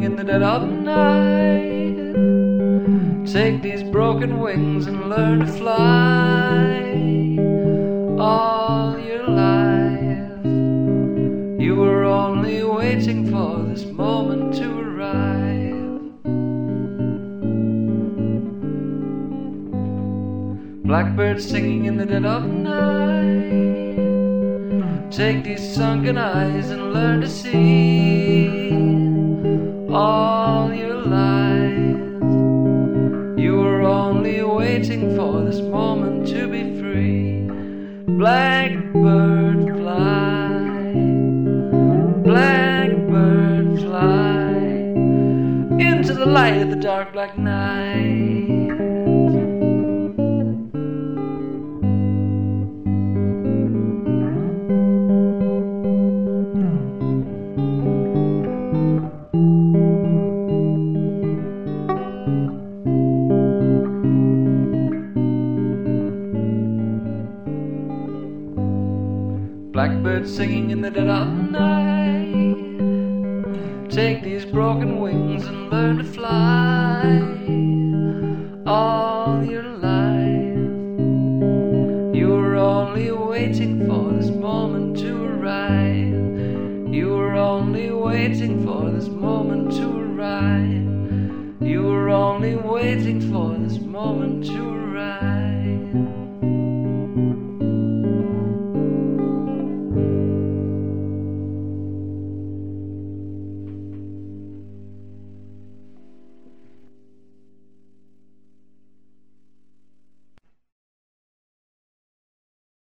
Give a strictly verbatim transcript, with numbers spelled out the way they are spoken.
in the dead of night. Take these broken wings and learn to fly. All your life you were only waiting for this moment to arrive. Blackbird singing in the dead of night. Take these sunken eyes and learn to see. All your life you were only waiting for this moment to be free. Blackbird fly, blackbird fly into the light of the dark black night. Blackbird singing in the dead of night. Take these broken wings and learn to fly. All your life you were only waiting for this moment to arrive. You were only waiting for this moment to arrive. You were only waiting for this moment to arrive.